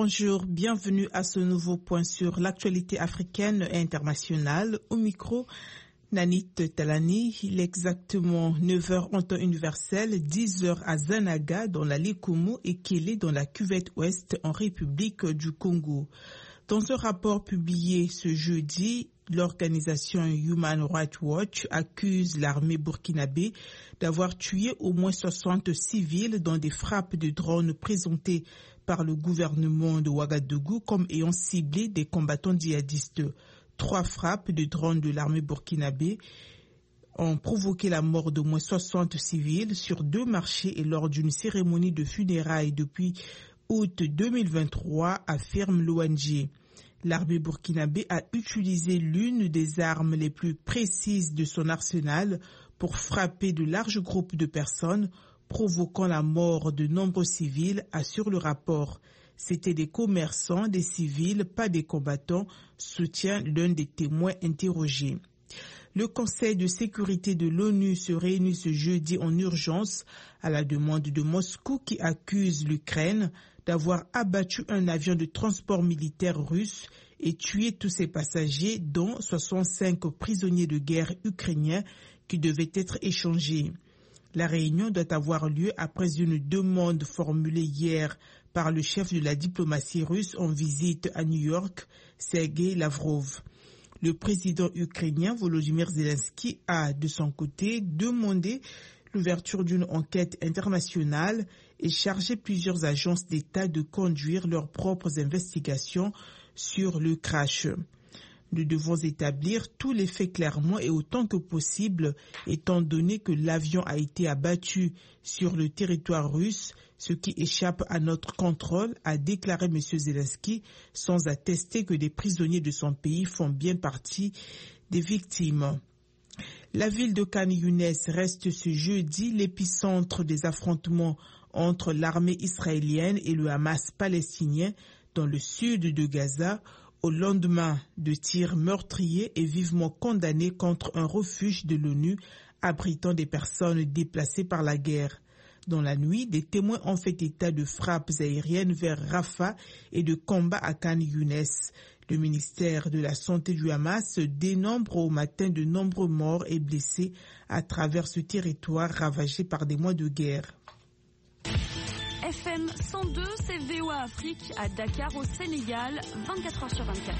Bonjour, bienvenue à ce nouveau point sur l'actualité africaine et internationale. Au micro, Nanit Talani. Il est exactement 9h en temps universel, 10h à Zanaga dans la Likumu et Kélé dans la Cuvette Ouest en République du Congo. Dans un rapport publié ce jeudi, l'organisation Human Rights Watch accuse l'armée burkinabé d'avoir tué au moins 60 civils dans des frappes de drones présentées par le gouvernement de Ouagadougou comme ayant ciblé des combattants djihadistes. 3 frappes de drones de l'armée burkinabé ont provoqué la mort d'au moins 60 civils sur 2 marchés et lors d'une cérémonie de funérailles depuis août 2023, affirme l'ONG. L'armée burkinabé a utilisé l'une des armes les plus précises de son arsenal pour frapper de larges groupes de personnes, provoquant la mort de nombreux civils, assure le rapport. C'était des commerçants, des civils, pas des combattants, soutient l'un des témoins interrogés. Le Conseil de sécurité de l'ONU se réunit ce jeudi en urgence à la demande de Moscou qui accuse l'Ukraine d'avoir abattu un avion de transport militaire russe et tué tous ses passagers, dont 65 prisonniers de guerre ukrainiens qui devaient être échangés. La réunion doit avoir lieu après une demande formulée hier par le chef de la diplomatie russe en visite à New York, Sergei Lavrov. Le président ukrainien Volodymyr Zelensky a, de son côté, demandé l'ouverture d'une enquête internationale et chargé plusieurs agences d'État de conduire leurs propres investigations sur le crash. Nous devons établir tous les faits clairement et autant que possible, étant donné que l'avion a été abattu sur le territoire russe, ce qui échappe à notre contrôle, a déclaré M. Zelensky, sans attester que des prisonniers de son pays font bien partie des victimes. La ville de Khan Younes reste ce jeudi l'épicentre des affrontements entre l'armée israélienne et le Hamas palestinien dans le sud de Gaza, au lendemain de tirs meurtriers et vivement condamnés contre un refuge de l'ONU abritant des personnes déplacées par la guerre. Dans la nuit, des témoins ont fait état de frappes aériennes vers Rafah et de combats à Khan Younes. Le ministère de la Santé du Hamas dénombre au matin de nombreux morts et blessés à travers ce territoire ravagé par des mois de guerre. FM 102, c'est VOA Afrique à Dakar au Sénégal, 24h/24.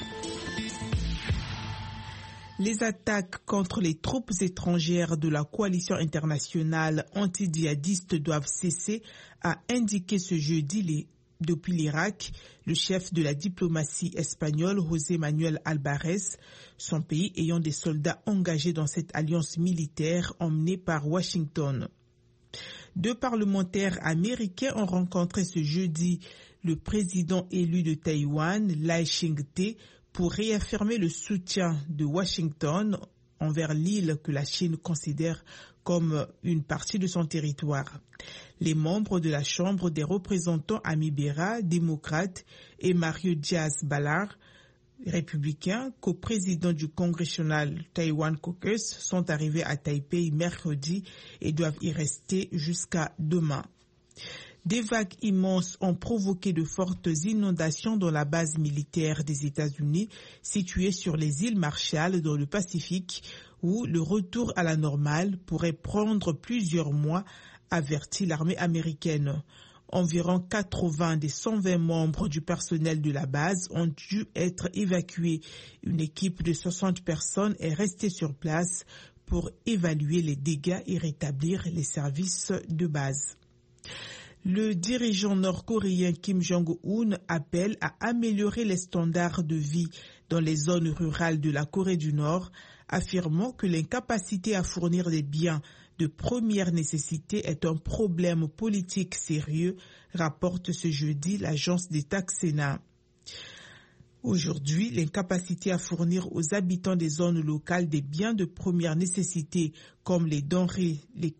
Les attaques contre les troupes étrangères de la coalition internationale anti-djihadiste doivent cesser, a indiqué ce jeudi depuis l'Irak le chef de la diplomatie espagnole José Manuel Alvarez, son pays ayant des soldats engagés dans cette alliance militaire emmenée par Washington. 2 parlementaires américains ont rencontré ce jeudi le président élu de Taïwan, Lai Ching-te, pour réaffirmer le soutien de Washington envers l'île que la Chine considère comme une partie de son territoire. Les membres de la Chambre des représentants Ami Bera, démocrate, et Mario Diaz-Balart, républicain, coprésident du Congressional Taiwan Caucus, sont arrivés à Taipei mercredi et doivent y rester jusqu'à demain. Des vagues immenses ont provoqué de fortes inondations dans la base militaire des États-Unis située sur les îles Marshall dans le Pacifique où le retour à la normale pourrait prendre plusieurs mois, avertit l'armée américaine. Environ 80 des 120 membres du personnel de la base ont dû être évacués. Une équipe de 60 personnes est restée sur place pour évaluer les dégâts et rétablir les services de base. Le dirigeant nord-coréen Kim Jong-un appelle à améliorer les standards de vie dans les zones rurales de la Corée du Nord, affirmant que l'incapacité à fournir des biens de première nécessité est un problème politique sérieux, rapporte ce jeudi l'agence d'État XENA. Aujourd'hui, l'incapacité à fournir aux habitants des zones locales des biens de première nécessité comme les denrées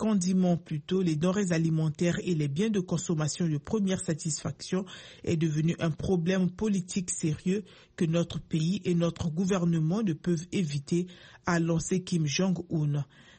alimentaires et les biens de consommation de première satisfaction est devenu un problème politique sérieux que notre pays et notre gouvernement ne peuvent éviter, a lancé Kim Jong-un.